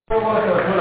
أعوذ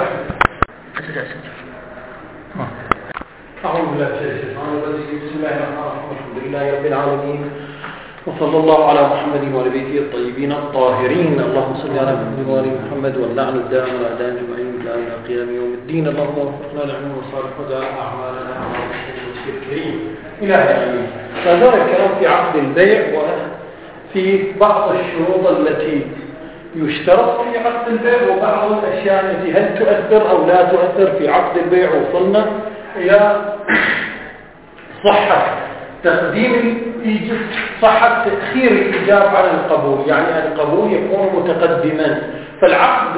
بالله من الشيطان الرجيم. بسم الله الرحمن الرحيم. الحمد لله رب العالمين، وصلى الله على محمد وعلى بيته الطيبين الطاهرين. اللهم صل على محمد وعلى محمد واللعن الدائم على أعداء أجمعين إلى قيام يوم الدين. اللهم وفقنا للعلم والصالح وجعل أعمالنا أعمال المسلمين الكريم إلى آمين. فدار الكلام في عقد البيع وفي بعض الشروط التي يشترط في عقد البيع وبعض الأشياء التي هل تؤثر أو لا تؤثر في عقد البيع. وصلنا إلى صحة تقديم صحة تأخير الإجابة على القبول، يعني القبول يكون متقدما. فالعقد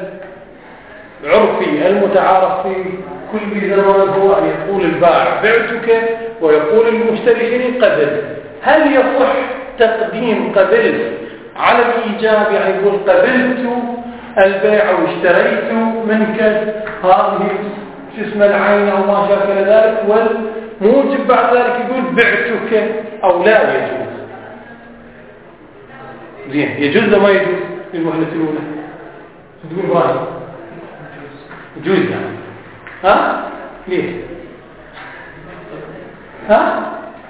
العرفي المتعارف في كل زمان هو أن يقول البائع بعتك ويقول المشتري قبل. هل يصح تقديم قبل على الإيجاب؟ يعني يقول قبلت البيع واشتريت منك هذه العين أو ما شابه ذلك، والموجب بعد ذلك يقول بعتك أو لا يجوز. زين، يجوز ولا ما يجوز للوهلة الأولى؟ تقول واحد يجوز يعني. ها؟ ليه؟ ها؟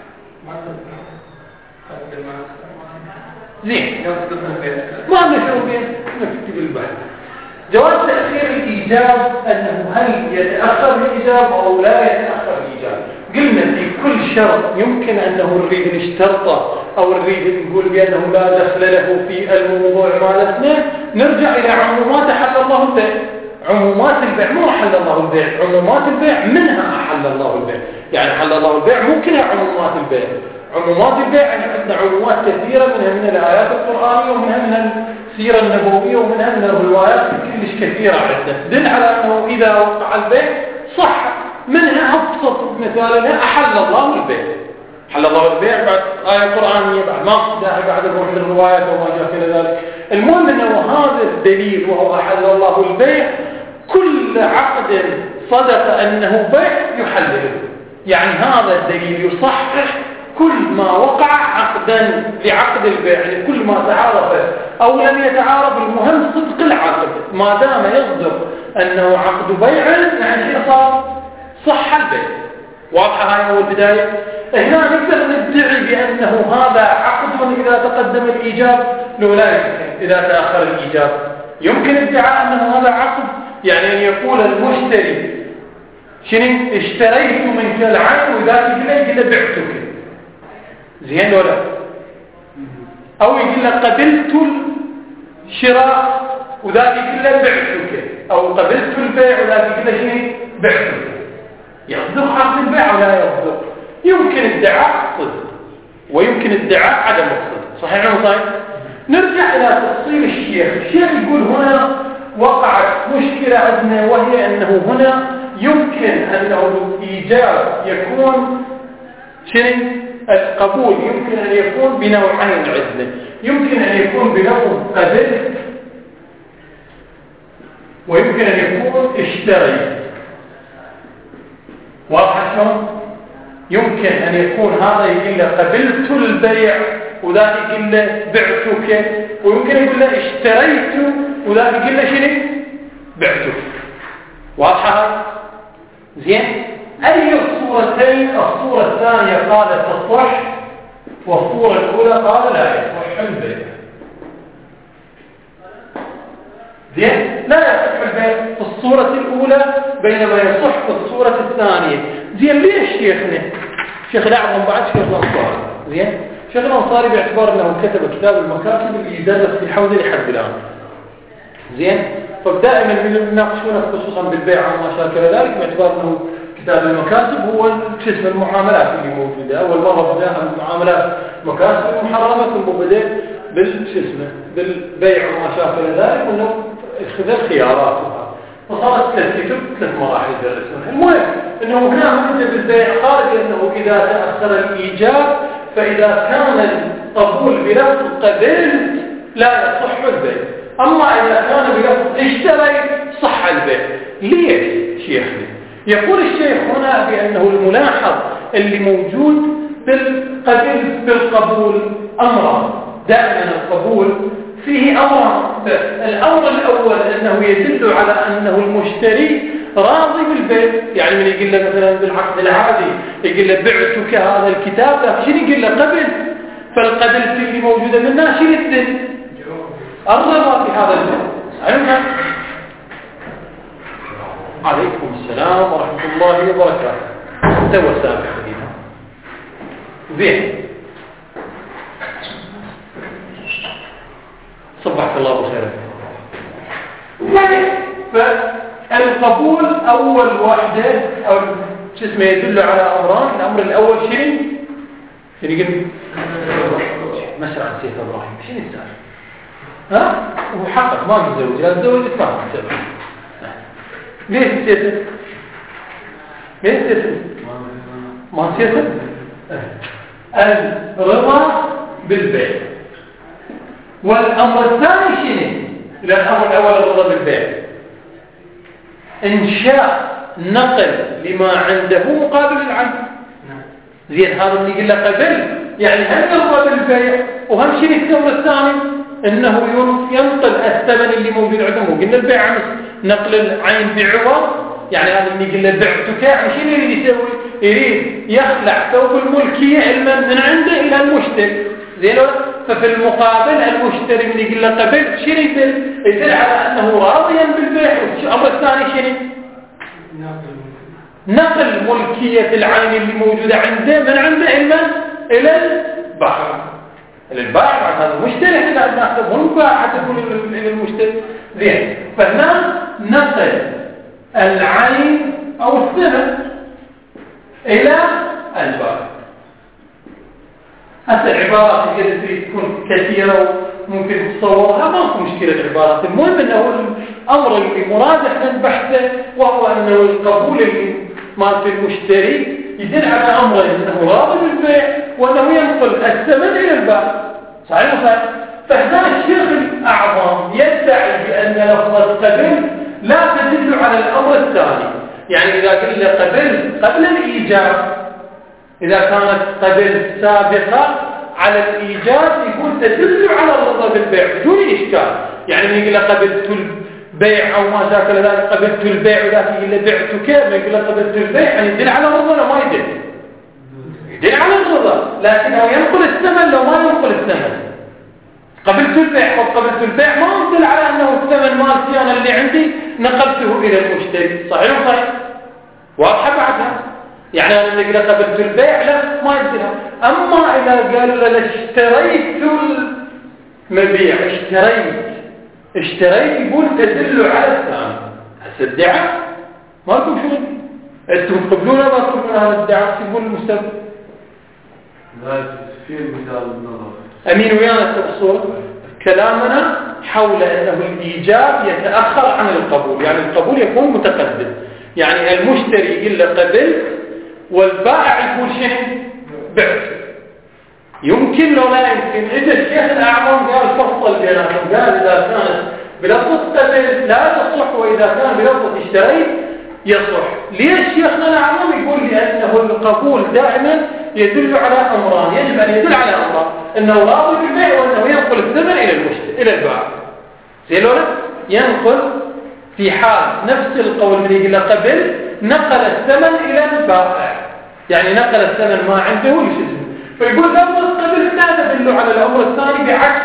زين، ما نشوف نكتب البحث. جواز تأخير الإيجاب أنه هل يتأخر الإيجاب أو لا يتأخر الإيجاب. قلنا في كل شرط يمكن أنه نريد نشترطه أو نريد نقول بأنه لا دخل له في الموضوع ما لسناه، نرجع إلى عمومات أحل الله البيع. عمومات البيع مو أحل الله البيع، عمومات البيع منها أحل الله البيع. يعني أحل الله البيع مو كلها عمومات البيع. عمومات البيع يعني عندنا عمومات كثيرة، منها من الآيات القرآنية ومنها من السيرة النبوية ومنها من الروايات كلش كثيرة عدة تدل على أنه إذا وقع البيع صح. منها أبسط مثال لها أحل الله البيع. أحل الله البيع بعد آية قرآنية، بعد ما بعد الروايات وما جاء في ذلك. المهم أنه هذا الدليل وهو أحل الله البيع كل عقد صدق أنه بيع يحلله. يعني هذا الدليل يصحح كل ما وقع عقدا لعقد البيع، يعني كل ما تعارف أو لم يتعارف، المهم صدق العقد ما دام يصدق أنه عقد بيع يعني صار صح البيع. واضحة هاي أول بداية. هنا نقدر ندعي بأنه هذا عقد إذا تقدم الإيجاب لو لا يمكن إذا تأخر الإيجاب. يمكن ادعاء أنه هذا عقد، يعني أن يقول المشتري شنو اشتريت منك العين وذاك يقول بعتك. زين ولا؟ أو يقول لك قبلت الشراء وذاك يقول لك بعتك، أو قبلت البيع وذاك يقول لك شنو بعتك. يصدق عقد البيع ولا يصدق؟ يمكن ادعاء صدق ويمكن ادعاء عدم الصدق. صحيح أو صحيح؟ نرجع إلى تفصيل الشيخ. الشيخ يقول هنا وقعت مشكلة عندنا، وهي أنه هنا يمكن أنه الإيجاب يكون شنو؟ القبول يمكن أن يكون بنوعين عندنا. يمكن أن يكون بنوع قبل، ويمكن أن يكون اشتري. واضح شلون؟ يمكن أن يكون هذا يقول له قبلت البيع وذاك يقول له بعتك، ويمكن يقول له اشتريت وذاك يقول له شنو بعتك. واضحة؟ زين. أي الصورتين؟ الصورة الثانية قالت تصح، والصورة الأولى قال لا يصح البيع. زين، لا يصح البيع في الصورة الأولى بينما يصح في الصورة الثانية. زين، ليش شيخنا شيخ الأعظم بعد شيخ الأنصاري؟ زين، شيخ الأنصاري باعتبار أنه كتب كتاب المكاسب اللي يدرس في الحوزة لحد الآن. زين، فدائما يناقشونه خصوصا بالبيع وما شابه ذلك، باعتبار أنه كتاب المكاسب هو قسم المعاملات اللي موجودة. أول مرة بدأ المعاملات مكاسب محرمة، ثم بدأ بالبيع وما شابه ذلك، وأنه اخذ الخيارات. فصارت ثلاث مراحل درسونها. المهم أنه هنا بدأ بالبيع خارج أنه إذا تأخر الإيجاب، فإذا كان القبول بلفظ قبلت لا يصح البيع، أما إذا كان بلفظ اشتريت صح البيع. ليش شيخنا؟ يقول الشيخ هنا بأنه الملاحظ اللي موجود بالقبول أمرا. دائما القبول فيه أمر. الأمر الأول أنه يدل على أنه المشتري راضي بالبيع. يعني من يقول له مثلا بالعقد العادي يقول له بعتك هذا الكتاب، لكن شنو يقول له قبل؟ فالقبل اللي موجودة منها شنو الدل؟ الرضا بهذا البيع. عليكم السلام ورحمة الله وبركاته. تو سابق حديثا زين. صبحك الله بخير. فالقبول أول واحدة أو شو اسمه يدل على أمران. الأمر الأول شنو؟ يقول مسرع نسيت إبراهيم شنو السالفة؟ ها؟ هو حقق ما متزوج، لا تزوج الثاني سبب. ليش نسيته؟ ليش نسيته؟ ما نسيته؟ الرضا بالبيع. والأمر الثاني شنو؟ إلى الأمر الأول الرضا بالبيع، إنشاء نقل لما عنده مقابل العين. زين هذا اللي يقول له قبل، يعني هم يرضى بالبيع وهم شنو الأمر الثاني؟ إنه ينقل الثمن اللي موجود عندهم. قلنا البيع نقل العين بعوض، يعني هذا اللي يقول له بعتك، يعني شنو يريد يسوي؟ يريد يخلع ثوب الملكية علما من عنده إلى المشتري. زين. ففي المقابل المشتري من يقول له قبل شنو يدل؟ يدل على أنه راضيا بالبيع. الأمر الثاني شنو؟ نقل ملكية العين اللي موجودة عنده من عنده إلى البائع. البائع هذا المشتري إحنا قاعد ناخذه مو البائع تقول إلى المشتري. زين. فهنا نقل العين أو الثمن إلى البائع. هسه العبارات اللي تكون كثيرة وممكن تصورها ما في مشكلة العبارات. المهم أنه الأمر اللي مراد احنا نبحثه وهو أنه القبول اللي مال المشتري يدل على أمر أنه راضي بالبيع وأنه ينقل الثمن إلى البائع. صحيح وصحيح. فهنا الشيخ الأعظم يدعي بأن لفظة قبل لا تدل على الأمر الثاني. يعني إذا قلنا قبل الإيجاب، إذا كانت قبل سابقة على الإيجاب يكون تدل على الرضا بالبيع بدون إشكال. يعني من يقول قبلت البيع أو ما شاكل ذلك قبلت البيع وذاك يقول بعتك، ما يقول قبلت البيع يعني يدل على الرضا ولا ما يدل؟ يدل على الرضا، لكنه ينقل الثمن لو ما ينقل الثمن. قبلت البيع أو قبلت البيع ما يدل على أنه الثمن مالتي أنا اللي عندي نقلته إلى المشتري. صحيح وصحيح؟ واضحة بعدها. يعني أنا اللي قلت قبلت البيع لا ما يدلها. أما إذا قال له اشتريت المبيع اشتريت يقول تدل على الثاني. هسه الدعاء ما لكم شغل. أنتم تقبلون ما تقبلون هذا الدعاء تقول المستقبل. لا في مثال النظر. أمين ويانا الصورة. كلامنا حول أنه الإيجاب يتأخر عن القبول، يعني القبول يكون متقدم. يعني المشتري يقول له قبل والبائع يقول شيء بعت. يمكن لو لا يمكن. إذا الشيخ الأعظم قال فصل بيناتهم، قال إذا كانت بلفظ قبل لا تصح وإذا كان بلفظ اشتريت يصح. ليش شيخنا الأعظم يقول لأنه القبول دائما يدل على أمران، يجب أن يدل على أمران، أنه راضي بالبيع وأنه ينقل الثمن إلى المشتري إلى البائع. زين ولا؟ ينقل في حال نفس القول اللي يقول قبل نقل الثمن إلى البائع، يعني نقل الثمن ما عنده لشسمه. فيقول لفظ قبل لا تدل على الأمر الثاني بعكس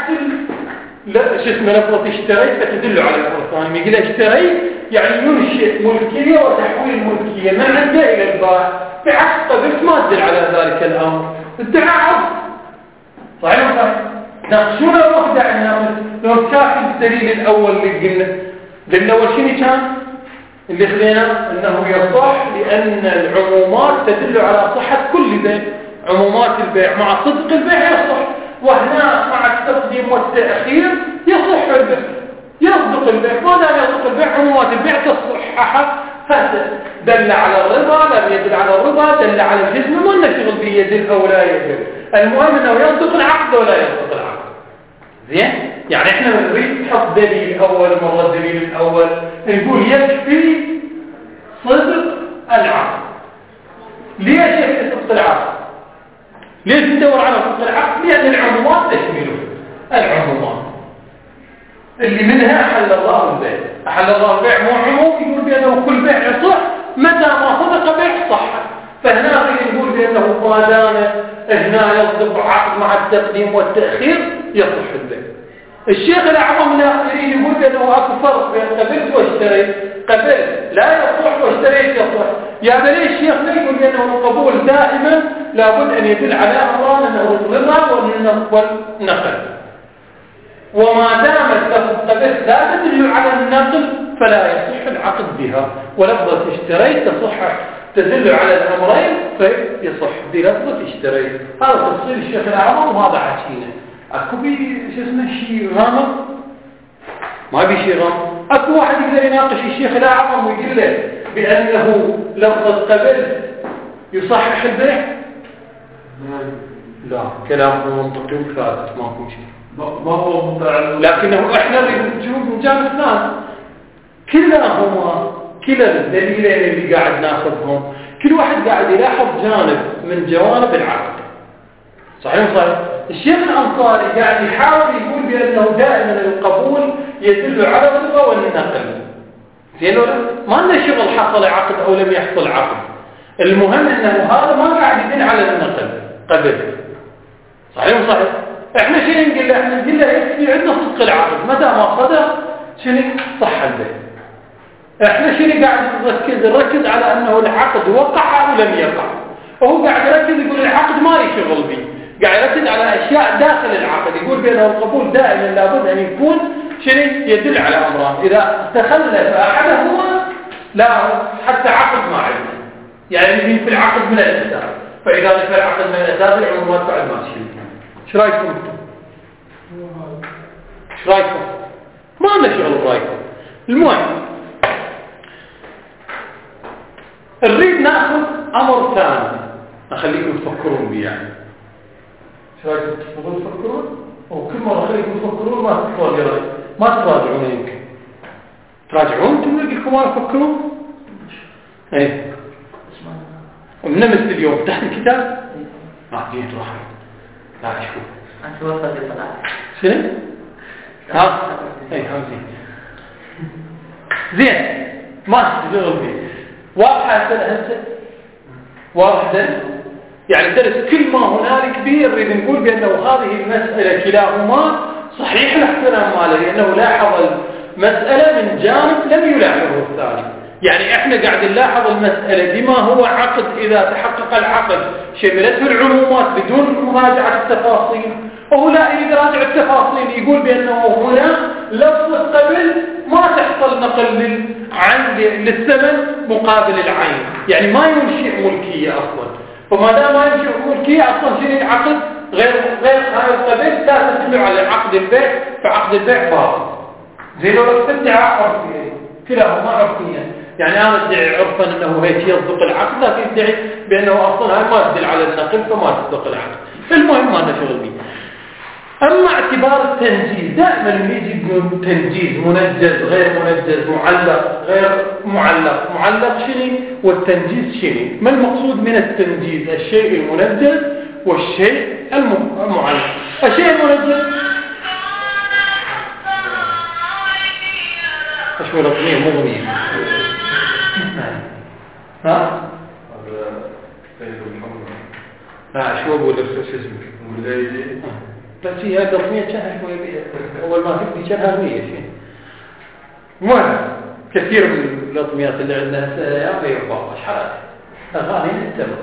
شسمه لفظة اشتريت فتدل على الأمر الثاني. يقول اشتريت يعني ينشئ ملكية وتحويل ملكية من عنده إلى البائع، بعكس قبلت ما تدل على ذلك الأمر. الدعاء صحيح وصحيح. نقشون الوحدة عنا لو كان الدليل الأول اللي قلنا أول شيء كان اللي خلينا أنه يصح لأن العمومات تدل على صحة كل بيع. عمومات البيع مع صدق البيع يصح، وهنا مع التقديم والتأخير يصح البيع، يصدق البيع. ما دام يصدق البيع عمومات البيع تصححها. دل على الرضا لم يدل على الرضا، دل على الجزم ما نشغل به يدل أو لا يدل. المهم أنه يصدق العقد ولا يصدق العقد. زين؟ يعني احنا نريد نحط دليل أول مرة. الدليل الأول نقول يكفي صدق العقد. ليش يكفي صدق العقد؟ ليش ندور على صدق العقد؟ لأن العمومات تشمله العمومات. اللي منها أحل الله البيع. أحل الله البيع مو عموم يقول بأنه كل بيع يصح متى ما صدق بيع صح. فهنا يقول بأنه ما دام هنا يصدق عقد مع التقديم والتأخير يصح البيع. الشيخ الأعظم الآخرين يقول بأنه أكو فرق بين قبلت واشتريت. قبلت لا يصح واشتريت يصح. يا بني الشيخ لا يقول بأنه القبول دائما لابد أن يدل على أمران أنه الرضا والنقل. وما دامت قبلت لا تدل على النقل فلا يصح العقد بها. ولفظة اشتريت تصح تدل على الأمرين فيصح بلفظة اشتريت. هذا تفصيل الشيخ الأعظم وهذا حكينا. أكو بي شو اسمه شيء غامض ما بي شيء غامض. أكو واحد يقدر يناقش الشيخ الأعظم ويقول له بأنه لفظة قبل يصحح البيع؟ لا كلام منطقي وثابت ماكو شيء. ما هو متعلق. لكنه احنا نشوف من جانب اثنان كلاهما كلا الدليلين اللي قاعد ناخذهم كل واحد قاعد يلاحظ جانب من جوانب العقد. صحيح صحيح. الشيخ الأنصاري قاعد يحاول يقول بأنه دائما القبول يدل على الرضا والنقل. زين ولا ما لنا شغل حصل عقد أو لم يحصل عقد. المهم أنه هذا ما قاعد يدل على النقل قبل. صحيح صحيح. احنا شنو نقول له؟ احنا نقول له يكفي عندنا صدق العقد متى ما صدق شنو صح البيع. احنا شنو قاعد نركز على انه العقد وقع او لم يقع. وهو قاعد يركز يقول العقد ما لي شغل به. قاعد يركز على اشياء داخل العقد. يقول بانه القبول دائما لابد ان يكون شنو يدل على امران. اذا تخلف احدهما لا حتى عقد ما عنده. يعني في العقد من الاساس. فاذا نفى العقد من الاساس العمر ما تفعل ما شيء. ايش رايكم انتم؟ ايش رايكم؟ ما لنا شغل برايكم. المهم نريد ناخذ امر ثاني اخليكم تفكرون به. يعني ايش رايكم تفكرون؟ وكل مره اخليكم تفكرون ما تراجعون. يمكن تراجعون تقول لكم ما تفكرون. ايه ونمت اليوم تحت الكتاب جيت روح لا شوف انت وصل للصلاه شنو ها اي زين زين ما تشتغل فيه واضحه هسه واضحه. يعني درس كل ما هنالك به نريد نقول بانه هذه المساله كلاهما صحيح الاحترام ماله لانه لاحظ المساله من جانب لم يلاحظه الثاني. يعني احنا قاعد نلاحظ المسألة بما هو عقد إذا تحقق العقد شملته العمومات بدون مراجعة التفاصيل. وهو لا يريد يراجع التفاصيل يقول بأنه هنا لفظ قبل ما تحصل نقل للثمن مقابل العين. يعني ما ينشئ ملكية أصلا. فما دام ما ينشئ ملكية أصلا شيء العقد غير هذا القبل لا تدل على عقد البيع فعقد البيع باطل. زين ولا ادعاء عرفي كلاهما عرفيا. يعني أنا أدعي عرفا أنه هيك يصدق العقد لكن أدعي بأنه أصلا هاي ما تدل على النقل فما تصدق العقد. المهم ما نشغل به. أما اعتبار التنجيز دائما من يجي يقول تنجيز منجز غير منجز معلق غير معلق. معلق شنو والتنجيز شنو؟ ما المقصود من التنجيز؟ الشيء المنجز والشيء المعلق. الشيء المنجز أشوى الأغنية مغنية ها؟ لا شو أقول لك شو اسمك؟ بس هي هذه الأغنية كانها شوية أول ما تبدي كانها أغنية شيء. المهم كثير من الأغنيات اللي عندنا يا أخي يرفع أشحال أغاني نتبع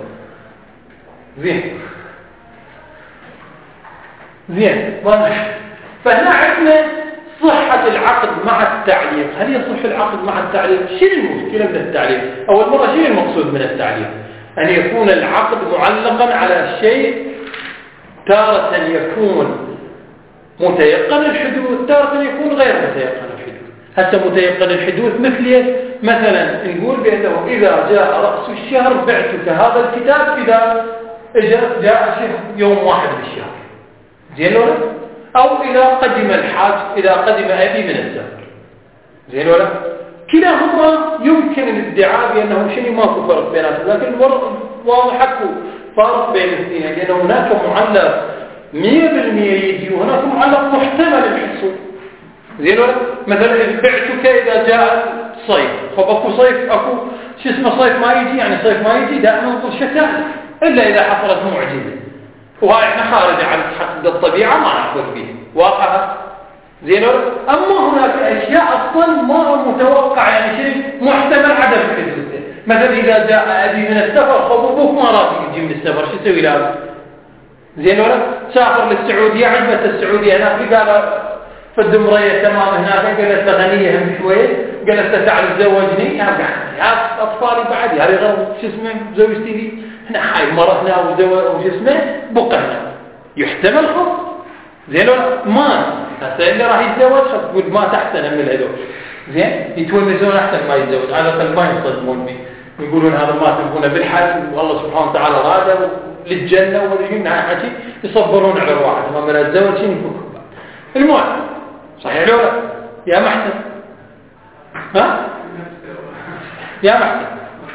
زين فهنا عندنا صحة العقد مع التعليق. هل يصح العقد مع التعليق؟ شنو المشكلة من التعليق؟ أول مرة شنو المقصود من التعليق؟ أن يكون العقد معلقا على شيء تارة يكون متيقن الحدوث تارة يكون غير متيقن الحدوث. حتى متيقن الحدوث مثلا نقول بأنه إذا جاء رأس الشهر بعتك هذا الكتاب إذا جاء يوم 1 بالشهر. زين ولا؟ أو إذا قدم الحاج إذا قدم أبي من السفر. زين ولا؟ كلاهما يمكن الادعاء بأنه شيء ماكو فرق بيناتهم. لكن واضح اكو فرق بين الاثنين لأن هناك معلق 100% يجي وهناك معلق محتمل الحصول. زين ولا مثلا بعتك إذا جاء الصيف، خب أكو صيف أكو شو اسمه صيف ما يجي، يعني صيف ما يجي دائما نقول شتاء إلا إذا حصلت معجزة، وهاي احنا خارج عن حد الطبيعة ما نأخذ به واقعها. زين ولا أما هناك أشياء أصلا ما متوقع، يعني شيء محتمل عدم حدوثه. مثلا إذا جاء أبي من السفر، خب أبوك ما راضي يجي من السفر، شو يسوي له؟ زين ولا سافر للسعودية، عجبت السعودية هناك، قال في الدمرية تمام هناك، قالت له غنية هم شوية، قالت له تعال تزوجني، يا أطفالي بعد هذه غير شو اسمه زوجتي لي، احنا هاي مرتنا وشو اسمه بقنا، يحتمل خط. زين ولا ما هسه اللي راح يتزوج تقول ما تحسن من هذول، زين يتونسون احسن ما يتزوج، على الاقل ما يصدمون به، يقولون هذا ما تبونه بالحل والله سبحانه وتعالى راده للجنة ويجينا حكي، يصبرون على الواحد ما من الزوج شيء يفكر. المهم صحيح لو لا يا محسن؟ ها يا محسن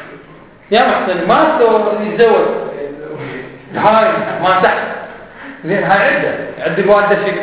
ما يتزوج هاي ما تحت، زين هاي عد الوالدة شكل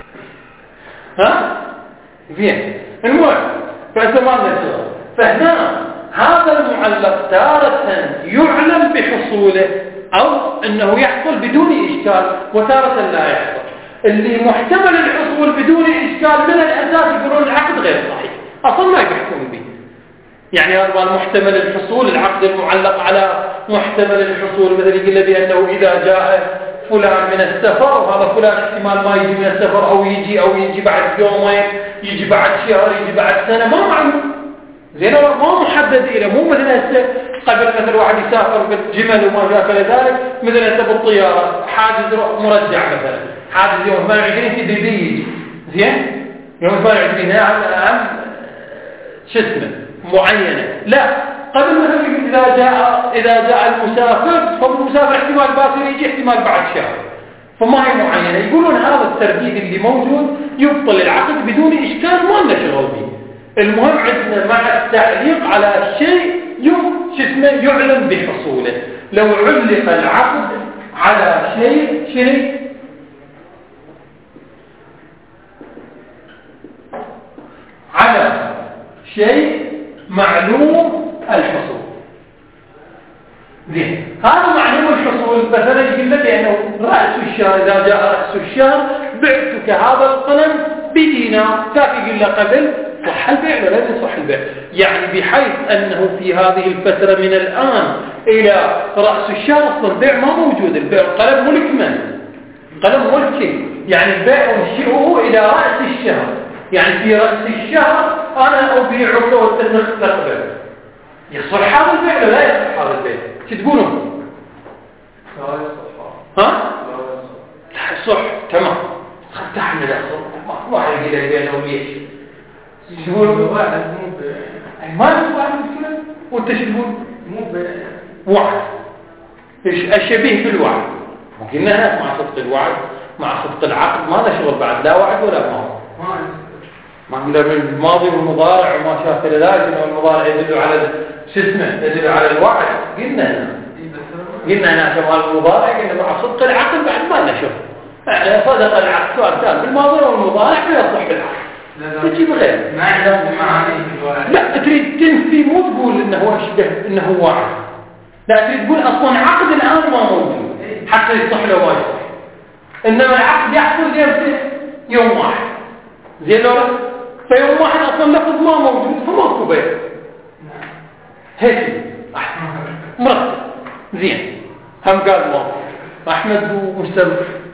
ها زين. المهم فأتمنى فهنا هذا المعلق تارة يعلم بحصوله أو أنه يحصل بدون إشكال، وتارة لا يحصل. اللي محتمل الحصول بدون إشكال من الأساس يقولون العقد غير صحيح، أصلا ما يحكمون به. يعني هذا المحتمل الحصول، العقد المعلق على محتمل الحصول، مثل يقول بأنه إذا جاء فلان من السفر، وهذا فلان احتمال ما يجي من السفر أو يجي بعد يومين، يجي بعد شهر، يجي بعد سنة، ما معلوم. زين ما محدد إلى، مو مثل هسه قبل مثل واحد يسافر بالجمل وما شابه ذلك، مثل هسه بالطيارة حاجز مرجع مثلا، حاجز يوم 28 تدريبي يجي، زين يوم 28 عام شو اسمه معينة، لا قبل مثلا إذا جاء المسافر، فالمسافر احتمال باكر يجي، احتمال بعد شهر، فما هي معينة. يقولون هذا الترديد اللي موجود يبطل العقد بدون إشكال، ما لنا شغل به. المهم عندنا مع التعليق على شيء يعلم بحصوله. لو علق العقد على شيء على شيء معلوم الحصول، زين هذا معلوم الحصول. مثلا يقول لك انه رأس الشهر، اذا جاء رأس الشهر بعتك هذا القلم بدينار، كان يقول له قبل صح البيع ولا لا صح البيع، يعني بحيث انه في هذه الفترة من الان الى رأس الشهر اصلا البيع ما موجود، البيع القلم ملك من؟ قلم ملكي، يعني البيع انشئه الى رأس الشهر، يعني في رأس الشهر انا ابيعك وتستقبل. يصح هذا البيع ولا لا يصح هذا البيع؟ شو تقولون؟ لا يصح. ها؟ صح تمام. تحمل ما واحد يقول لي بينه وليش يقول واحد مو ما يصير واحد كذا، وانت شو تقول؟ مو وعد. ايش الشبيه بالوعد؟ قلنا هناك مع صدق الوعد مع صدق العقد ما له شغل بعد، لا وعد ولا ماضي. ما قلنا بالماضي والمضارع وما شابه ذلك، انه المضارع يدل على شو اسمه، يدل على الوعد. قلنا هنا كمان المضارع قلنا مع صدق العقد بعد ما له شغل. صدق العقد سؤال ثاني بالماضي والمضارع لا يصح بالعقد، تجيب غير ما عندهم معاني في الوعد. لا تريد تنفي، مو تقول انه اشبه انه وعد، لا تريد تقول اصلا عقد الان ما موجود حتى يصح له ما يصح، انما العقد يحصل يوم واحد، زين لو فيوم واحد اصلا لفظ ما موجود فماكو بيع، هيك مرتب زين. هم قال ما احمد ومستمر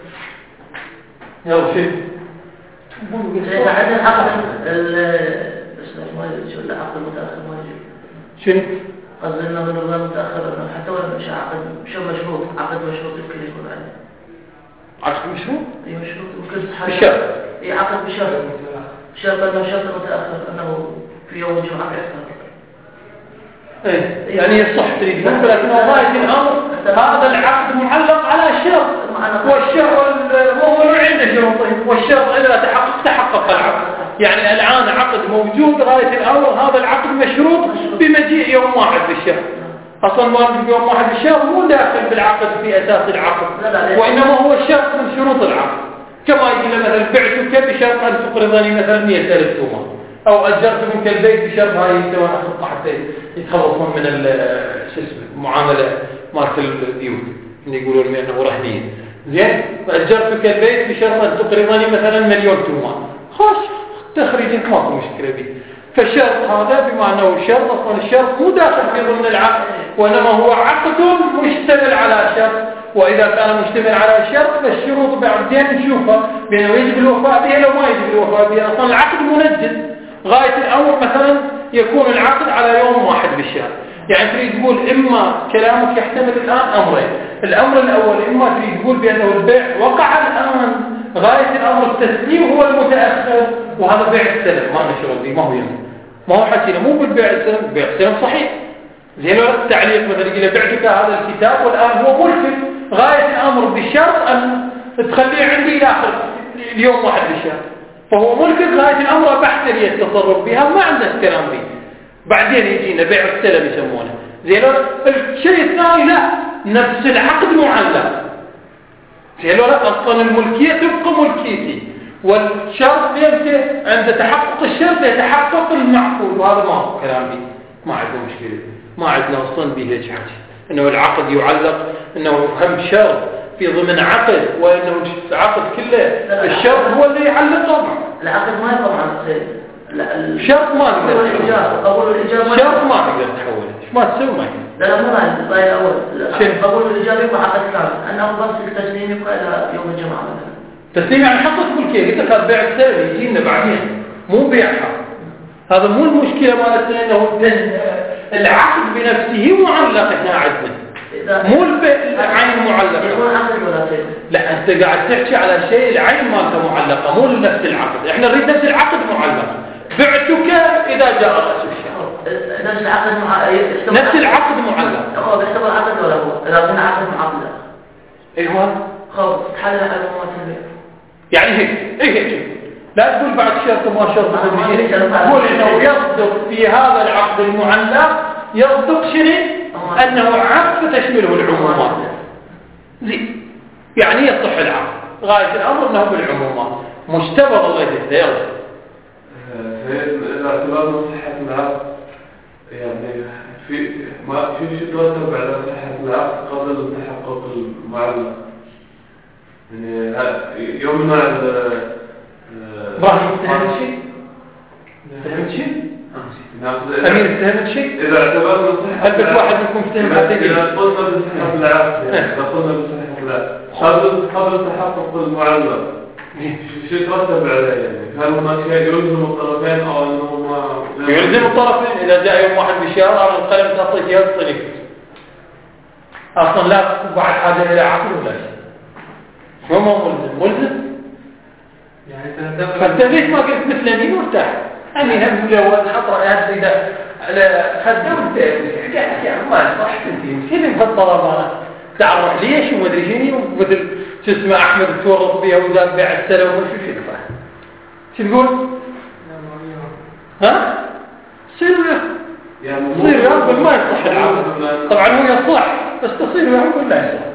يلا شيء إذا عدد عقد بس ما شو العقد المتأخر ما يجي شنو؟ قصدي إنه الغير متأخر إنه حتى ولا مش عقد شو مشروط، عقد مشروط يمكن يكون عنده. عقد مشروط؟ أي مشروط يمكن بشرط. أي عقد بشرط. شرط إنه شرط متأخر إنه في يوم الجمعة يحصل. إيه يعني يصح تريد نقول لكن والله الأمر هذا العقد معلق على شرط، والشرط وهو عنده شروطين، والشرط إذا تحقق العقد. يعني الآن عقد موجود غاية الأمر، هذا العقد مشروط بمجيء يوم واحد بالشهر. أصلا ما يوم واحد بالشهر مو داخل بالعقد في أساس العقد، وإنما هو شرط من شروط العقد. كما يقول مثلا بعتك بشرط أن تقرضني مثلا 100,000 تومان، أو أجرت منك البيت بشرط هاي الثمن أخطأ حتى يتخلصون من المعاملة مالت الديون اللي يقولون أنه رهنية. زين، أجرتك البيت بشرط أن تقرضني مثلا 1,000,000 تومان، خلاص تخريجك ماكو مشكلة به. فالشرط هذا بما أنه شرط، أصلا الشرط مو داخل في ضمن العقد، وإنما هو عقد مشتمل على شرط. وإذا كان مشتمل على شرط فالشروط بعدين نشوفها بأنه يجب الوفاء بها لو ما يجب الوفاء بها. أصلا العقد منجز، غاية الأمر مثلا يكون العقد على يوم واحد بالشهر. يعني تريد تقول إما كلامك يحتمل الآن أمرين، الأمر الأول إما تريد تقول بأنه البيع وقع الآن، غاية الأمر التسليم هو المتأخر، وهذا بيع السلم ما نشغل به، ما هو يوم، ما هو حكينا مو بالبيع السلم، بيع السلم صحيح. زين التعليق مثلا يقول بعتك هذا الكتاب والآن هو ملك، غاية الأمر بشرط أن تخليه عندي إلى آخر اليوم واحد بالشهر، فهو ملك غاية الأمر بحث لي التصرف بها، ما عنده الكلام به. بعدين يجينا بيع السلم يسمونه. زين الشيء الثاني لا، نفس العقد معلق. زين أصلا الملكية تبقى ملكيتي، والشرط يمتى عند تحقق الشرط يتحقق المعقول، وهذا ما هو كلام به، ما عندنا مشكلة، ما عندنا أصلا به هيك حاجة إنه العقد يعلق، إنه هم شرط في ضمن عقد، وإنه العقد كله الشرط هو اللي يعلقه. العقد ما يقوم عن الخير، الشرط ما تقدر تحوله، شرط ما تقدر تحوله، ايش ما تسوي ما يقدر. لا مو هذا الطيب الأول، قبول الإجابة يبقى عقد كامل، أنه بس التسليم يبقى إلى يوم الجمعة مثلا. تسليم يعني حطت كل شيء، قلت لك هذا بيع السلم يجينا بعدين، مو بيعها. هذا مو المشكلة مالتنا، إنه العقد بنفسه معلق احنا عندنا، مو العين معلقة. يكون عقد ولا خير؟ لا أنت قاعد تحكي على شيء العين مالته معلقة، مو نفس العقد. احنا نريد نفس العقد معلق. بعتك إذا جاء رأس الشهر، نفس العقد نفس العقد معلق. هو بيحسب العقد ولا هو؟ إذا كان عقد معلق ايوه خلاص تحلل على المواطنين. يعني هيك لا تقول بعد شرط وما شرط، تقول انه يصدق في هذا العقد المعلق، يصدق شيء انه عقد تشمله العمومات. زين يعني يصح العقد، غاية الامر انه بالعمومات مشتبه. الله يهديه. إذا اعتبرنا صحة العقد يعني في شيء ترتب على صحة العقد قبل تحقق المعلق. يعني يوم ما إبراهيم استهمت شيء؟ استهمت شيء؟ أمير استهمت شيء؟ إذا اعتبرنا صحة هل بس واحد منكم استهمت هذا؟ إذا قلنا بصحة العقد، إذا قلنا بصحة العقد قبل تحقق المعلق شيء ترتب عليه، يعني هل هناك شيء يلزم الطرفين أو أنه ما يلزم الطرفين؟ إذا جاء يوم واحد بالشهر على القلم تعطيك إياه تصنيف أصلا لا بعد حاجة إلى عقل ولا شيء، شو ما ملزم يعني فأنت ليش ما قلت مثل مين وارتاح؟ يعني هم لو حط رأيات إذا على خدمت يعني ما صح تنتين كيف مفضلة معنا تعرف ليش وما أدري شنو، مثل شو اسمه أحمد تورط بيها وذاك بيع السلم وشو شنو شو تقول؟ ها؟ صير يقول ما يصح العقد. طبعا هو يصح بس تصير يقول لا يصح.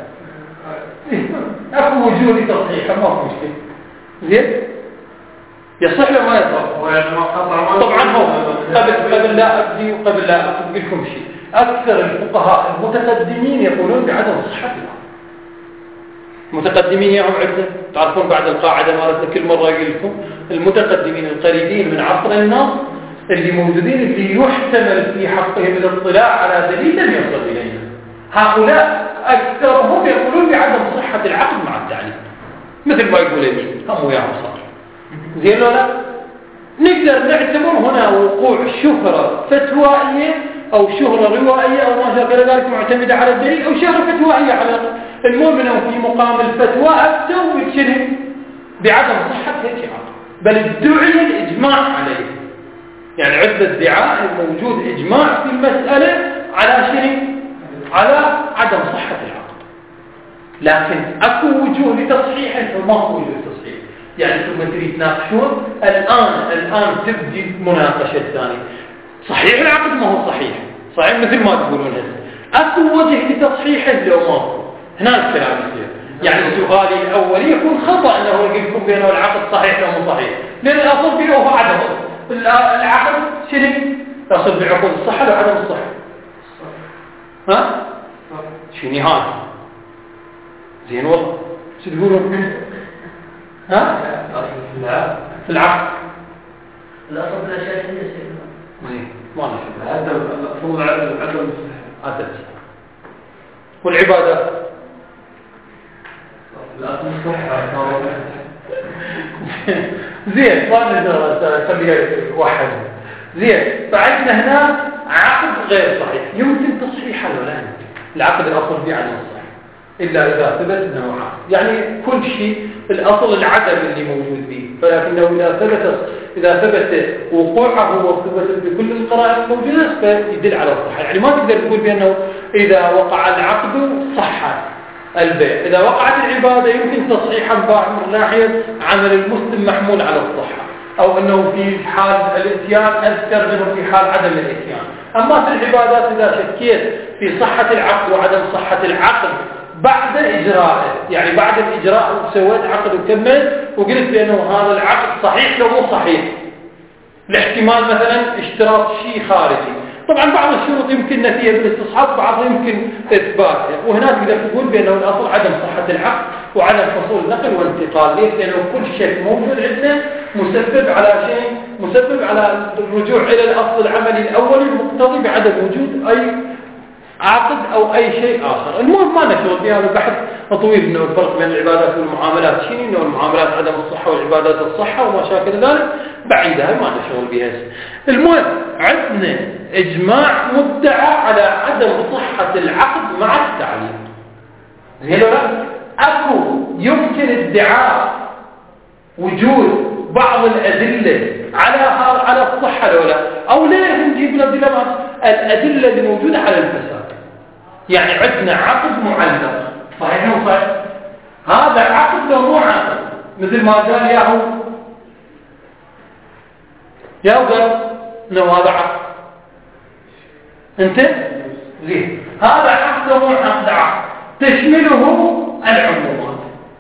أكو وجود تصحيح ما في مشكلة. زين؟ يصح ولا ما يصح؟ طبعا هو قبل لا أبدي وقبل لا أقول لكم شيء، أكثر الفقهاء المتقدمين يقولون بعدم صحة العقد. المتقدمين يهم عدة، تعرفون بعد القاعدة مالتنا كل مرة أقول لكم المتقدمين القريبين من عصر النص اللي موجودين اللي يحتمل في حقهم الاطلاع على دليل لم يصل إلينا، هؤلاء أكثرهم يقولون بعدم صحة العقد مع التعليم، مثل ما يقول أمين هم وياهم صار. زين ولا نقدر نعتبر هنا وقوع شهرة فتوائية أو شهرة روائية أو ما شابه ذلك معتمدة على الدليل، أو شهرة فتوائية على المؤمن أو في مقام الفتوى أفتوا بشنو بعدم صحة هيك عقد، بل ادعي الإجماع عليه. يعني عدة ادعاء موجود إجماع في المسألة على شنو؟ على عدم صحة العقد، لكن أكو وجوه لتصحيحه فما هو وجوه لتصحيح. يعني ثم تريد تناقشون الآن تبدي مناقشة الثانية، صحيح العقد ما هو صحيح مثل ما تقولون هسه، أكو وجه لتصحيحه لو ماكو هنا الكلام يصير. يعني السؤال الأول يكون خطأ أنه يقولكم بأنه العقد صحيح أو مو صحيح، لأن الأصل فيه هو عدم العقد. شنو الأصل بعقود الصحة أو عدم الصحة؟ ها؟ شنو هذا؟ زين والله شو تقولون؟ ها؟ في العقد الأصل بالأشياء هي زين ما نفهم عدم الأصل عدم عدم والعبادات الأصل الصحة زين ما نقدر نخليها واحد. زين فعندنا هنا عقد غير صحيح يمكن تصحيحه ولا لا؟ العقد الأصل فيه عدم الصحة إلا إذا ثبت أنه عقد، يعني كل شيء الأصل العدم اللي موجود فيه، فلكنه إذا ثبت وقوعه وثبت بكل القرائن الموجودة فيدل على الصحة. يعني ما تقدر تقول بأنه إذا وقع العقد صح البيع، إذا وقعت العبادة يمكن تصحيحا من ناحية عمل المسلم محمول على الصحة، أو أنه في حال الاتيان أذكر منه في حال عدم الاتيان. أما في العبادات إذا شكيت في صحة العقد وعدم صحة العقد بعد إجراءه، يعني بعد الإجراء وسويت عقد وكمل وقلت بأنه هذا العقد صحيح لو مو صحيح، الاحتمال مثلا اشتراط شيء خارجي. طبعا بعض الشروط يمكن نفيها بالاستصحاب، بعضها يمكن إثباتها، وهنا تقدر تقول بأنه الأصل عدم صحة العقد وعدم حصول نقل وانتقال. ليش؟ لأنه كل شيء موجود عندنا مسبب على شيء، مسبب على الرجوع إلى الأصل العملي الأولي المقتضي بعدم وجود أي عقد أو أي شيء آخر. المهم ما نشغل بها، هذا بحث طويل إنه الفرق بين العبادات والمعاملات شيء، إنه المعاملات عدم الصحة والعبادات الصحة وما شاكل ذلك بعيدة ما نشغل بها. المهم عندنا إجماع مدعى على عدم صحة العقد مع التعليق. زين ولا أكو يمكن ادعاء وجود بعض الأدلة على الصحة ولا أو لا نجيب الأدلة اللي موجودة على الفساد. يعني عندنا عقد معلق صحيح أو صحيح؟ هذا عقد لو مو عقد مثل ما قال ياهو قال انه هذا عقد. انت زين هذا عقد مو عقد تشمله العمومات.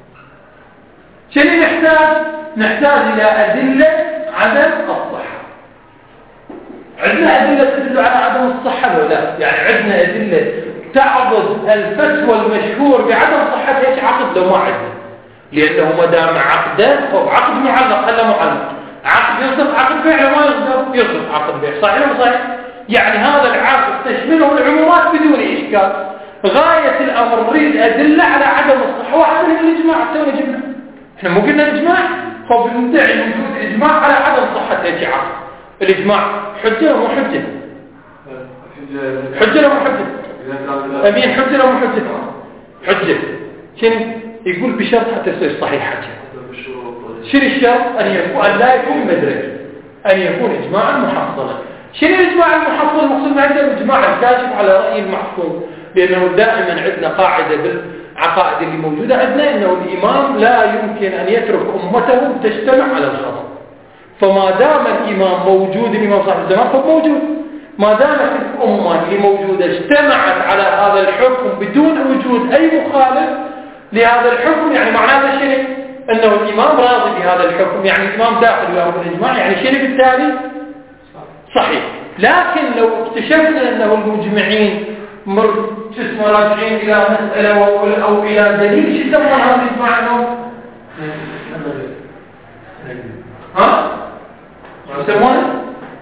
شنو نحتاج إلى أدلة عدم الصحة. عندنا أدلة تدل على عدم الصحة ولا لا؟ يعني عندنا أدلة تعضد الفتوى المشهور بعدم صحة ايش عقد لو ما عندنا، لأنه ما دام عقده هو عقد معلق. هلا معلق عقد يصف عقد بيع لو ما يصف عقد بيع، صحيح ولا صحيح؟ يعني هذا العقد تشمله العمومات بدون إشكال. غاية الأمر نريد أدلة على عدم الصحة، واحد من الإجماع تونا جبنا. احنا مو قلنا الإجماع، فبندعي وجود إجماع على عدم صحة ايش عقد. الإجماع حجة ولا مو حجة؟ حجة ولا مو حجة؟ أمين حجة ولا مو حجة؟ حجة. شنو يقول بشرط حتى يصير صحيح حجة. شنو الشرط؟ أن لا يكون مدرج، أن يكون إجماعا محصلا. شنو الإجماع المحصل؟ المقصود عندنا الإجماع الكاشف على رأي المحكوم، لأنه دائما عندنا قاعدة بالعقائد اللي موجودة عندنا أنه الإمام لا يمكن أن يترك أمته تجتمع على الخطأ. فما دام الإمام موجود، الإمام صاحب الزمان فهو موجود، ما دامت الأمة اللي موجودة اجتمعت على هذا الحكم بدون وجود أي مخالف لهذا الحكم، يعني معناه شيء أنه الإمام راضي بهذا الحكم، يعني الإمام داخل له الإجماع، يعني شيء بالتالي صحيح. لكن لو اكتشفنا أنه المجمعين راجعين إلى مسألة أو إلى دليل، شو يسمى هذا الإجماع عنه؟ ها؟ شو يسمونه؟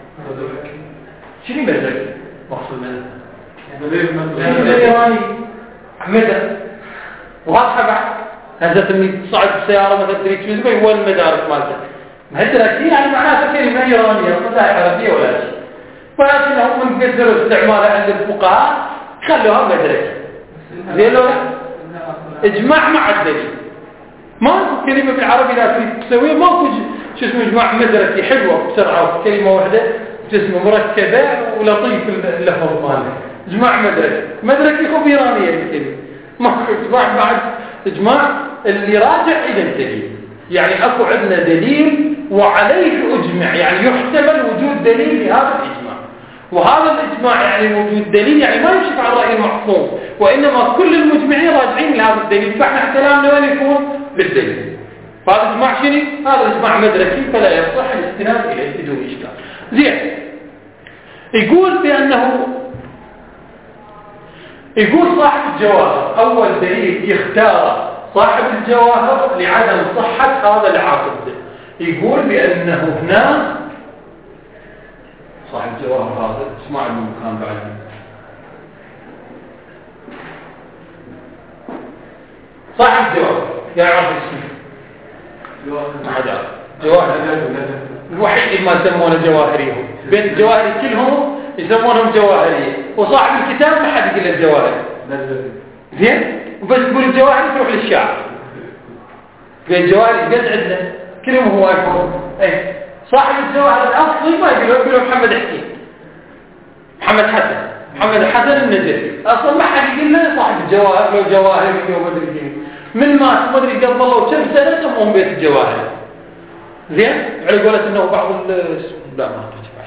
شنو مدرك؟ مقصود مدرك إيراني عمدا واضحة بعد. هذا تمني تصعد السيارة مثلا تريد تشوزبه هو المدارك مالته مهدرك، يعني معناها كلمة إيرانية لا عربية ولا شيء، ولكنهم من قدروا استعمالها عند الفقهاء خلوها مدرك. زين لو إجماع مع الدليل، ما كلمة بالعربي لا تريد تسويها، ما شو اسمه إجماع مدركي حلوة بسرعة كلمة واحدة جسمه مركبة ولطيف اللفظ ماله. إجماع مدركي خب إيرانية الكلمة، ما إجماع بعد إجماع اللي راجع إلى الدليل، يعني أكو عندنا دليل وعليه أجمع، يعني يحتمل وجود دليل لهذا الإجماع. وهذا الإجماع يعني موجود دليل، يعني ما يمشي على الرأي المعصوم، وإنما كل المجمعين راجعين لهذا الدليل، فإحنا كلامنا وين يكون بالدليل. فهذا الإجماع شنو؟ هذا الإجماع مدركي فلا يصح الاستناد إليه بدون إشكال. زين، يقول صاحب الجواهر أول دليل يختار صاحب الجواهر لعدم صحة هذا العقد، يقول بأنه هنا صاحب الجواهر هذا اسمع المكان بعد صاحب الجواهر يعرف اسمه جواهر الوحيد ما يسمونه جواهريهم، بين الجواهري كلهم يسمونهم جواهرية، وصاحب الكتاب ما حد يقول الجواهري زين، وبس يقول الجواهري تروح للشاعر، بين الجواهري يقعد له كلهم هو يقول اي صاحب الجواهر الاصلي ما يقولوا محمد حسين، محمد حسن النجري، اصلا ما حد يقول له صاحب الجواهر لو جواهري وما ادري من ما ادري قبل الله وكم سنه سموهم بيت الجواهر. زين، على قولة انه بعض لا ما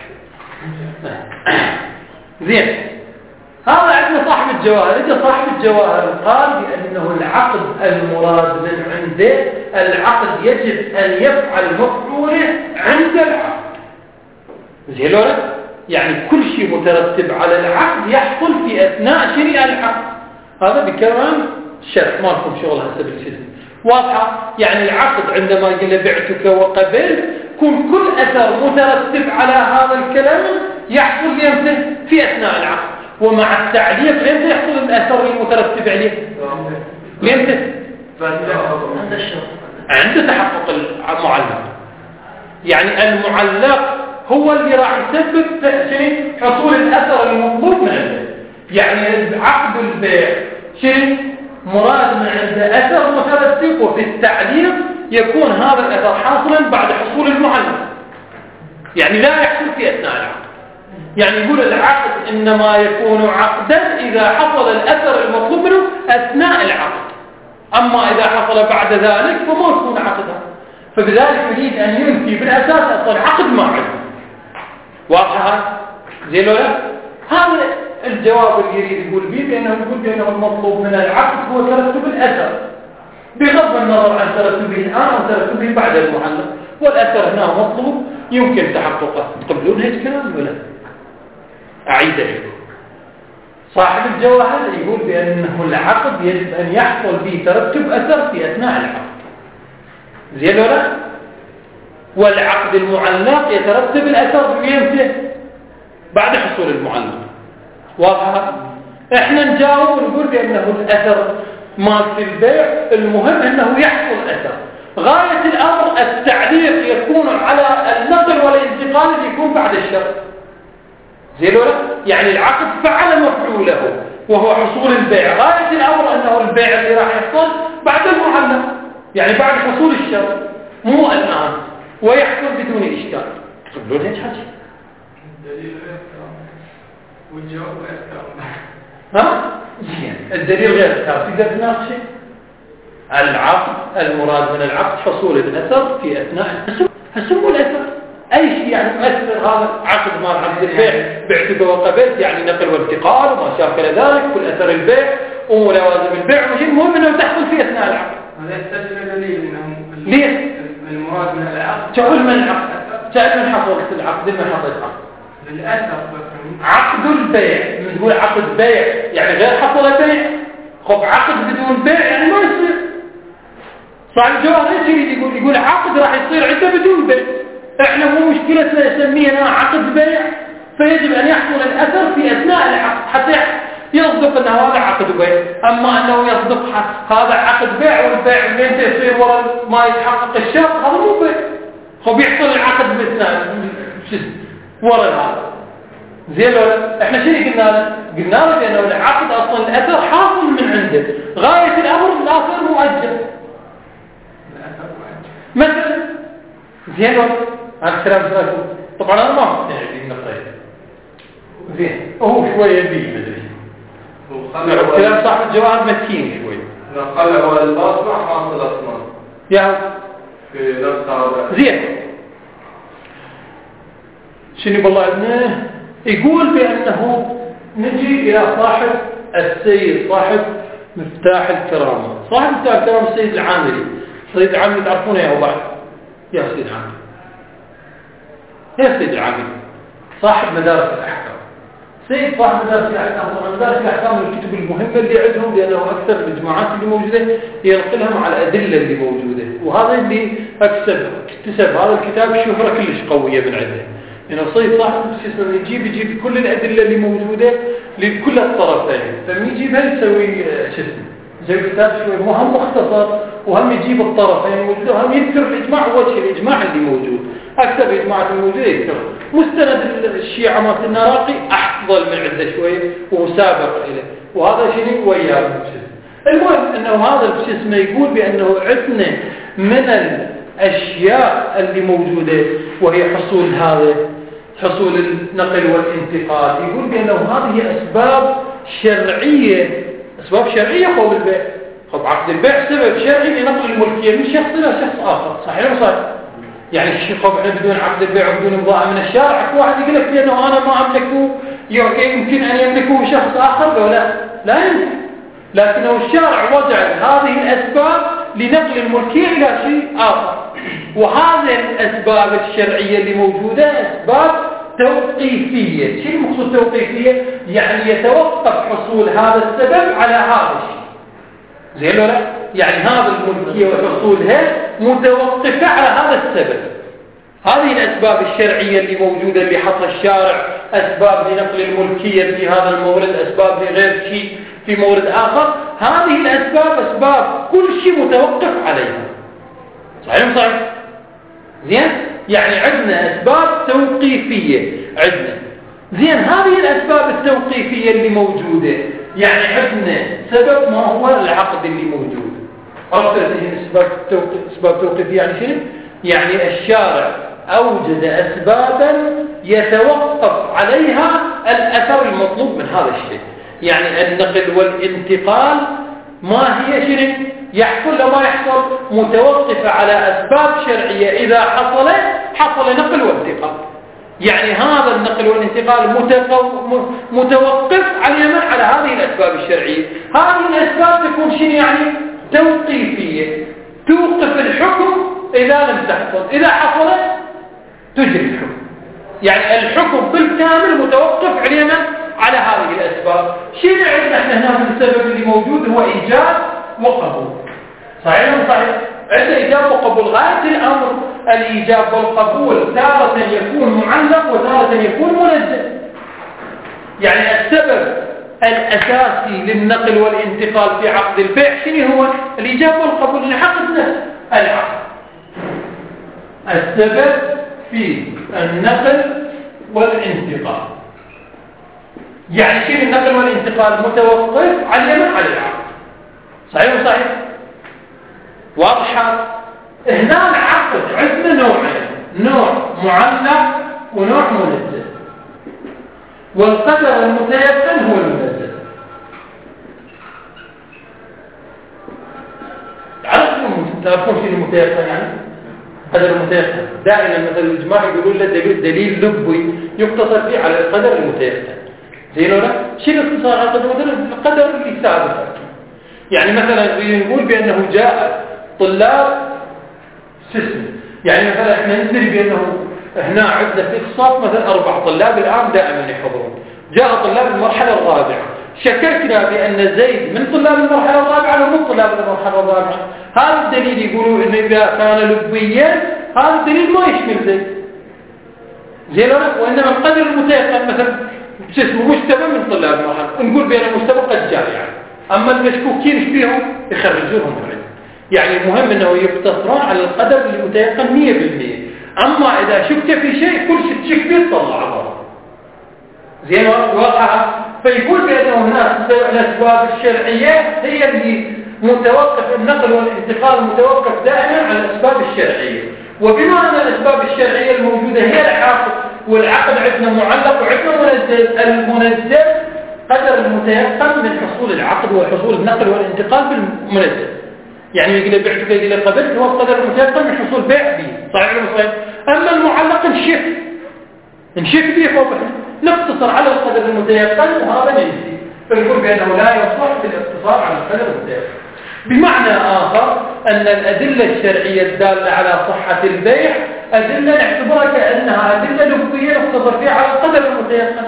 زين، هذا عندنا صاحب الجواهر. اجى صاحب الجواهر قال بانه العقد المراد من عنده العقد يجب ان يفعل مفعوله عند العقد. زين ولا؟ يعني كل شيء مترتب على العقد يحصل في اثناء شريعة العقد. هذا بكلام الشرح، ما لكم شغل هسه بالجسم واضحه. يعني العقد عندما يقول بعتك وقبلت يكون كل اثر مترتب على هذا الكلام يحصل يمتى في اثناء العقد، ومع التعليق امتى يحصل الاثر المترتب عليه؟ امتى؟ عند تحقق المعلق. يعني المعلق هو اللي راح يسبب حصول الاثر المطلوب من عنده. يعني عقد البيع شيء مراد من عنده اثر مترتب، وفي التعليق يكون هذا الاثر حاصلا بعد حصول المعلق، يعني لا يحصل في اثناء العقد. يعني يقول العقد انما يكون عقدا اذا حصل الاثر المطلوب منه اثناء العقد، اما اذا حصل بعد ذلك فما يكون عقدا. فبذلك يريد ان ينفي بالاساس اصلا عقد ما عنده. واضحه؟ زين ولا؟ هذا الجواب اللي يريد يقول به، بأنه المطلوب من العقد هو ترتب الأثر بغض النظر عن ترتبه الآن أو ترتبه بعد المعلق، والأثر هنا مطلوب يمكن تحققه. تقبلون هيك كلام ولا؟ أعيد لكم. صاحب الجواهر يقول بأنه العقد يجب أن يحصل به ترتب أثر في أثناء العقد. زين ولا؟ والعقد المعلق يترتب الأثر بيمتى؟ بعد حصول المعلق. واضحة؟ احنا نجاوب ونقول بأنه الأثر مال في البيع المهم أنه يحصل أثر. غاية الأمر التعليق يكون على النقل والانتقال اللي يكون بعد الشرط. زين ولا؟ يعني العقد فعل مفعوله وهو حصول البيع. غاية الأمر أنه البيع اللي راح يحصل بعد المعلق، يعني بعد حصول الشرط، مو الآن، ويحصل بدون إشكال. تقبلون هيك حاجة؟ والجواب غير كامل. ها؟ زين، الدليل غير كامل. تقدر تناقشه؟ العقد المراد من العقد حصول الأثر في أثناء هسموا الأثر أي شيء يعني مؤثر. هذا عقد مال عقد البيع، بعتك وقبلت يعني نقل وانتقال وما شاكل ذلك، كل أثر البيع وملازم البيع وشيء المهم أنه تحصل في أثناء العقد. هذا يستدل دليل أنه ليه؟ المراد من العقد تعال من العقد، تعال من حصلت العقد، من حصلت العقد للأثر. عقد البيع، من تقول عقد بيع يعني غير حصل بيع. خب عقد بدون بيع يعني ما يصير. صاحب الجواهر ايش يريد يقول عقد راح يصير عنده بدون بيع. احنا مو مشكلتنا نسميها عقد بيع، فيجب ان يحصل الاثر في اثناء العقد حتى يصدق انه هذا عقد بيع. اما انه يصدق هذا عقد بيع والبيع من يصير ورا ما يتحقق الشرط، هذا مو بيع. خب يحصل العقد باثناء ورا هذا. زين ولا؟ احنا شنو قلنا له بانه العقد اصلا الاثر حاصل من عنده. غايه الامر الاثر مؤجل مثلا. زين ولا؟ هذا كلام سؤال. طبعا انا ما مقتنع بالنقطه. زين هو شويه بيه مدري هو كلام صاحب الجواهر متين شوي. نقل هو الباطمع حاصل اصلا يا في نفس هذا. زين شنو والله ابنه يقول بأنه نجي إلى صاحب السيد، صاحب مفتاح الكرامة. صاحب مفتاح الكرامة السيد العامري. السيد العامري تعرفونه يا أبو بعد؟ يا سيد العامري، يا سيد العامري صاحب مدارس الأحكام. سيد صاحب مدارس الأحكام، طبعا مدارس الأحكام من الكتب المهمة اللي عندهم، لأنه أكثر الإجماعات اللي موجودة ينقلهم على الأدلة اللي موجودة، وهذا اللي اكتسب هذا الكتاب شهرة كلش قوية من عنده. يعني الصيد صاحب يجيب كل الأدلة اللي موجودة لكل الطرفين، فمن يجيبها يسوي يسوي كتاب شوي مهم مختصر، وهم يجيب الطرفين الموجودة، وهم يذكر الإجماع ووجه الإجماع اللي موجود. أكثر الإجماعات الموجودة يذكر. مستند الشيعة مالت النراقي أفضل من عنده شوية وسابق إليه، وهذا شيء وياه. المهم أنه هذا الشيء يقول بأنه عندنا من الأشياء اللي موجودة وهي حصول النقل والانتقال. يقول بأنه هذه أسباب شرعية قبل البيع. طب عقد البيع سبب شرعي لنقل الملكية من شخص إلى شخص آخر، صحيح ولا صحيح؟ يعني الشيء طبعا بدون عقد البيع وبدون امضاء من الشارع، واحد يقول لك بأنه أنا ما أملكه يمكن أن يملكه شخص آخر، لا يمكن. لكنه الشارع وضع هذه الأسباب لنقل الملكية إلى شيء آخر، وهذه الأسباب الشرعية اللي موجودة أسباب توقيفية. شيء مقصود توقيفية؟ يعني يتوقف حصول هذا السبب على هذا الشيء، زين ولا لا؟ يعني هذا الملكية وحصولها متوقفة على هذا السبب. هذه الأسباب الشرعية اللي موجودة اللي حط الشارع، أسباب لنقل الملكية في هذا المورد، أسباب لغير شيء في مورد آخر. هذه الأسباب أسباب كل شيء متوقف عليها، صحيح صحيح؟ زين؟ يعني عندنا أسباب توقيفية عندنا. زين، هذه الأسباب التوقيفية اللي موجودة يعني عندنا سبب ما هو العقد اللي موجود. عرفت أسباب توقيفية يعني شنو؟ يعني الشارع أوجد أسبابا يتوقف عليها الأثر المطلوب من هذا الشيء. يعني النقل والانتقال ما هي شنو؟ يحصل لما يحصل متوقفة على أسباب شرعية. إذا حصل نقل وانتقال، يعني هذا النقل والانتقال متوقف على هذه الأسباب الشرعية. هذه الأسباب تكون شنو؟ يعني توقيفية، توقف الحكم إذا لم تحصل. إذا حصلت تجري الحكم، يعني الحكم بالكامل متوقف على هذه الأسباب. شنو عندنا احنا هنا من السبب اللي موجود؟ هو إيجاب وقبول، صحيح ولا صحيح؟ عندنا إيجاب وقبول. غاية الأمر الإيجاب والقبول تارة يكون معلق وتارة يكون منزل. يعني السبب الأساسي للنقل والانتقال في عقد البيع شنو هو؟ الإيجاب والقبول، لحق نفسه العقد. السبب في النقل والانتقال يعني شيء النقل والانتقال متوقف على العقد، صحيح ولا صحيح؟ واضح؟ هنا العقد عندنا نوعين، نوع معلق ونوع منزل، والقدر المتيقن هو المنزل. تعرفون شيء المتيقن؟ يعني قدر المتيقن دائما مثل الإجماع يقولون له دليل لبي يقتصر فيه على القدر المتيقن، زين ولا؟ شنو اختصار على القدر اللي ثابت. يعني مثلا نقول بأنه جاء طلاب سيستم، يعني مثلا احنا ندري بأنه هنا عندنا في الصف مثلا 4 طلاب الآن دائما يحضرون. جاء طلاب المرحلة الرابعة، شككنا بأن زيد من طلاب المرحلة الرابعة ومن طلاب المرحلة الرابعة. هذا الدليل يقولون إنه إذا كان لبيا هذا الدليل ما يشمل زيد، زين ولا؟ وإنما القدر المتيقن مثلا اسمه مجتمع من طلاب المرحلة، نقول بأن المجتمع قد جاء يعني. أما المشكوكين ايش بيهم؟ يخرجونهم من العلم. يعني المهم أنه يقتصرون على القدر المتيقن 100%. أما إذا شك في شيء كل شيء تشك فيه تطلع برا، زين واضحة؟ فيقول بأنه هناك الأسباب الشرعية هي اللي متوقف، النقل والانتقال متوقف دائما على الأسباب الشرعية. وبما أن الأسباب الشرعية الموجودة هي العقد، والعقد عندنا معلق وعندنا منزل. المنزل قدر المتيقن من حصول العقد وحصول النقل والانتقال بالمنزل. يعني يقول بعتك يقول قبلت، هو القدر المتيقن من حصول بيع به، صحيح ولا صحيح؟ أما المعلق نشك به نقتصر على القدر المتيقن وهذا ننسي، فنقول بأنه لا يصلح بالاقتصار على القدر المتيقن. بمعنى آخر أن الأدلة الشرعية الدالة على صحة البيع أدلة نعتبرها كأنها أدلة لفظية نقتصر فيها على القدر المتيقن،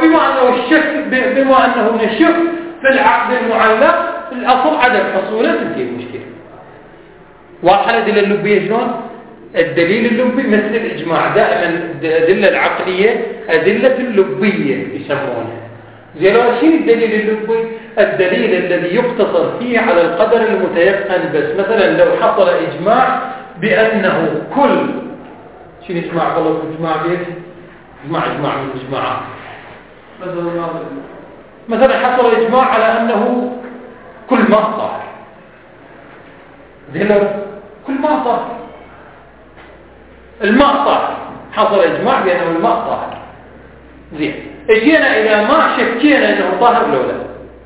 بما أنه نشك في العقد المعلق الأصل عدم حصوله تنتهي المشكلة. واضحة الأدلة اللبية شلون؟ الدليل اللبي مثل الإجماع، دائما الأدلة العقلية أدلة اللبية يسمونها. زي لو شيء الدليل اللبي؟ الدليل الذي يقتصر فيه على القدر المتيقن بس. مثلا لو حصل إجماع بأنه كل شيء إجماع غلط إجماع بيت إجماع من الإجماعات، مثلا حصل إجماع على أنه كل ما طاهر، زي لو كل ما طاهر الماء طاهر، حصل إجماع بأنه الماء طاهر. زين اجينا إلى ماء شكينا أنه طاهر لو لا،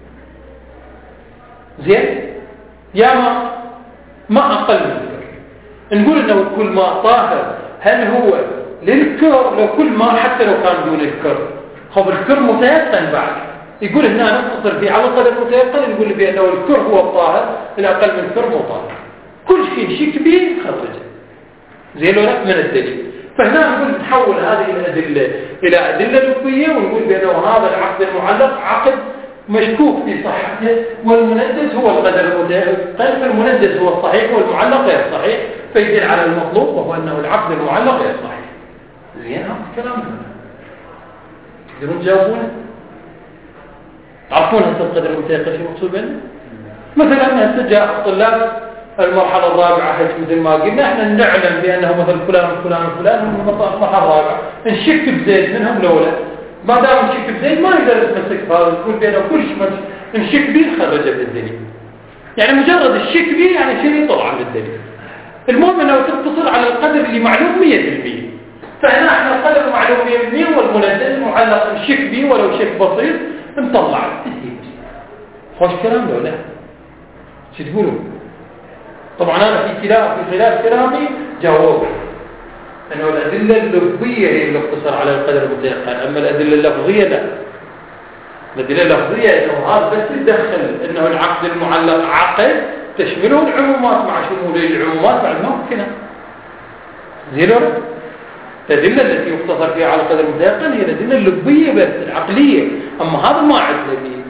زين يا ماء أقل من الكر، نقول أنه كل ماء طاهر هل هو للكر لو كل ماء حتى لو كان دون الكر؟ خب الكر متيقن بعد، يقول هنا نقتصر فيه على القدر المتيقن، نقول بأنه الكر هو الطاهر الأقل من الكر مو طاهر، كل شيء شك به خرجه زي لو من الدليل. فهنا نقول نحول هذه الأدلة إلى أدلة لفظية ونقول بأنه هذا العقد المعلق عقد مشكوك في صحته، والمندس هو القدر المتيقن، فالمندس هو الصحيح والمعلق غير صحيح، فيدل على المطلوب وهو أنه العقد المعلق غير صحيح. زين هذا الكلام تقدرون تجاوبونه؟ تعرفون هذا القدر المتيقن شو مقصود به؟ مثلا هسه جاء الطلاب المرحلة الرابعة مثل ما قلنا احنا نعلم بأنه مثل فلان وفلان وفلان هم المرحلة الرابعة، نشك بزيد منهم لولا، ما دام نشك بزيد ما نقدر نتمسك بهذا، نقول بأنه كل شيء نشك به خرج بالدليل، يعني مجرد الشك به يعني شيء يطلع من الدليل. المهم انه تقتصر على القدر اللي معلوم 100%، فهنا احنا القدر معلوم 100% والمنزل معلق نشك به ولو شك بسيط نطلع تسيب. خوش كلام لولا شو تقولون؟ طبعا أنا في خلاف كلامي جاوب أنه الأدلة اللفظية هي اللي اقتصر على القدر المتيقن، أما الأدلة اللفظية لا. الأدلة اللفظية أنه هذا بس يدخل أنه العقد المعلق عقد تشمله العمومات مع شمول العمومات بعد ما ممكنة. زين ولا؟ الأدلة التي يقتصر فيها على القدر المتيقن هي الأدلة اللفظية بس العقلية، أما هذا ما عدنا فيه.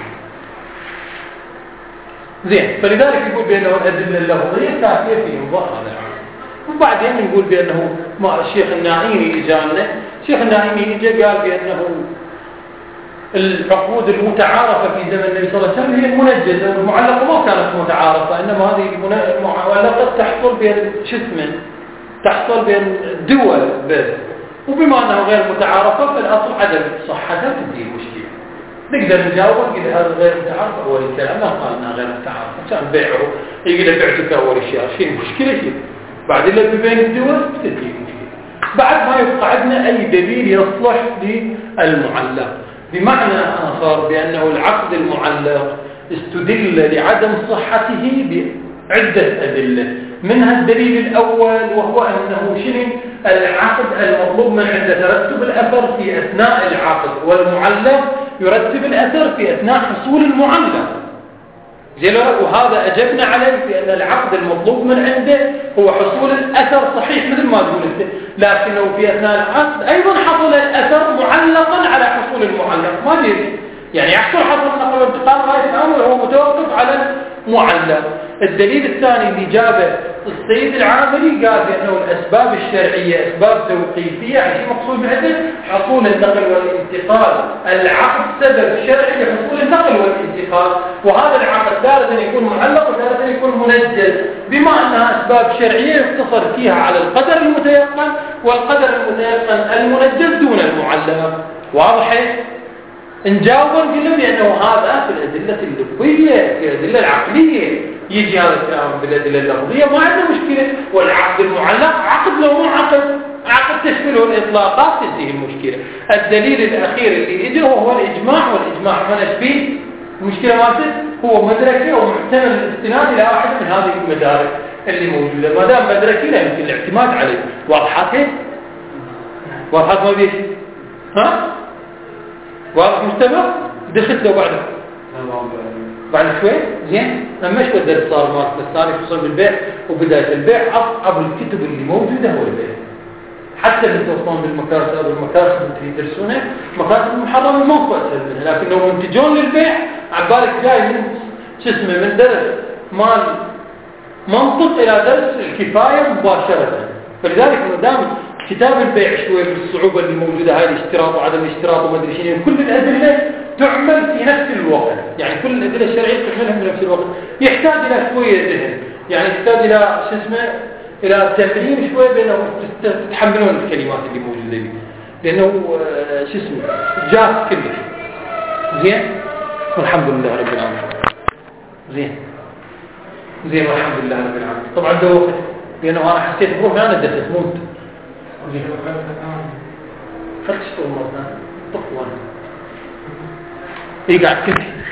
زين فلذلك يقول بأنه الأدلة اللفظية كافية في إنظار هذا العقد. وبعدين نقول بأنه ما الشيخ الناعيمي إجانا، الشيخ الناعيمي إجا قال بأنه العقود المتعارفة في زمن النبي صلى الله عليه وسلم هي المنجزة، والمعلقة ما كانت متعارفة، إنما هذه المعلقة تحصل بين تحصل بين دول بس، وبما أنه غير متعارفة فالأصل عدم صحتها تنتهي المشكلة. نقدر نجاوب نقول هذا غير متعارف أول الكلام، ما قالنا غير متعارف عشان بيعه يقول بعتك أول الشهر شيء مشكلة شيء، بعد اللي بين الدول تنتهي المشكلة. بعد ما يبقى عندنا أي دليل يصلح للمعلق، بمعنى آخر بأنه العقد المعلق استدل لعدم صحته بعدة أدلة، منها الدليل الأول وهو أنه شنو العقد المطلوب من عنده ترتب الأثر في أثناء العقد، والمعلق يرتب الأثر في أثناء حصول المعلق. وهذا أجبنا عليه بأن العقد المطلوب من عنده هو حصول الأثر صحيح مثل ما تقول انت، لكنه في أثناء العقد أيضا حصل الأثر معلقا على حصول المعلق، ما ديري يعني يحصل حصل النقل والانتقال غاية الأمر هو متوقف على المعلق. الدليل الثاني اللي جابه السيد العاملي قال بأنه الأسباب الشرعية أسباب توقيفية، يعني مقصود بعده حصول النقل والانتقال، العقد سبب شرعي لحصول النقل والانتقال، وهذا العقد تارة يكون معلق وتارة يكون منجز، بما أنها أسباب شرعية يقتصر فيها على القدر المتيقن، والقدر المتيقن المنجز دون المعلق. واضح؟ نجاوب ونقول بأنه هذا في الأدلة اللفظية، في الأدلة العقلية يجي هذا الكلام بالأدلة اللفظية ما عندنا مشكلة، والعقد المعلق عقد لو مو عقد تشمله الإطلاقات تنتهي المشكلة. الدليل الأخير اللي يجي هو الإجماع، والإجماع منش فيه المشكلة مالته هو مدركي ومحتمل الاستناد إلى واحد من هذه المدارك اللي موجودة، ما دام مدركي لا يمكن الاعتماد عليه. واضحات ما بيش؟ ها؟ واضح مستمع؟ دخلت له بعد شوي زين. لما شوي الدرس صار مالك الثاني خصوصا بالبيع وبداية البيع أصعب الكتب اللي موجودة هو البيع. حتى اللي توصلون بالمكاسب أو المكاسب اللي يدرسونها مكاسب المحرمة ما هو أسهل منها، لكن لو منتجون للبيع عبالك جاي من من درس مال منطق إلى درس الكفاية مباشرة. فلذلك ما دام كتاب البيع شوي بالصعوبة اللي موجودة هاي الاشتراط وعدم الاشتراط وما ادري شنو، كل الأدلة تعمل في نفس الوقت، يعني كل الأدلة الشرعية تعملها في نفس الوقت. يحتاج إلى شوية ذهن، يعني يحتاج إلى إلى تمرين شوي بينه تتحملون الكلمات اللي موجودة دي، لأنه جاف كلش زين. والحمد لله رب العالمين. زين والحمد لله رب العالمين. طبعا ده وقت لأنه أنا حسيت بروحي أنا دخلت موت. خلت شطور مرة طفوان يقعد كده